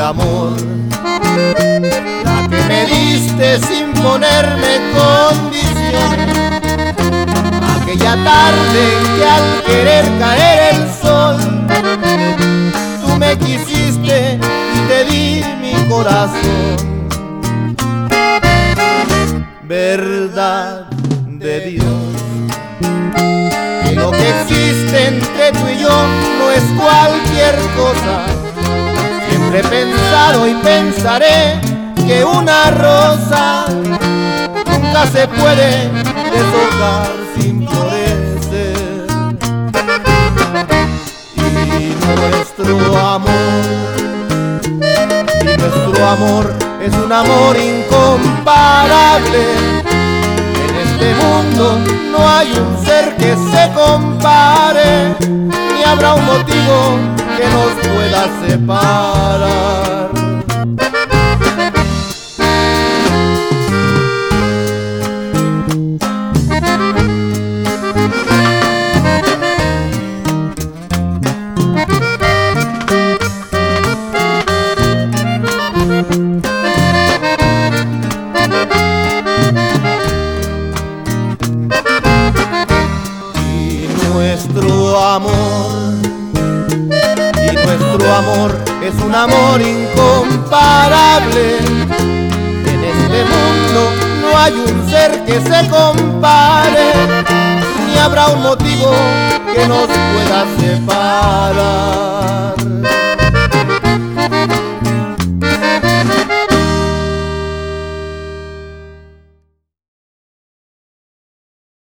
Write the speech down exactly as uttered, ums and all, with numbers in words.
amor, la que me diste sin ponerme condiciones. Aquella tarde en que al querer caer el sol, tú me quisiste y te di mi corazón. Verdad de Dios, que lo que existe entre tú y yo no es cualquier cosa. Siempre he pensado y pensaré que una rosa nunca se puede deshojar sin florecer. Y nuestro amor, y nuestro amor es un amor incomparable. En este mundo no hay un ser que se compare, ni habrá un motivo que nos pueda separar. Nuestro amor, y nuestro amor es un amor incomparable. En este mundo no hay un ser que se compare, ni habrá un motivo que nos pueda separar.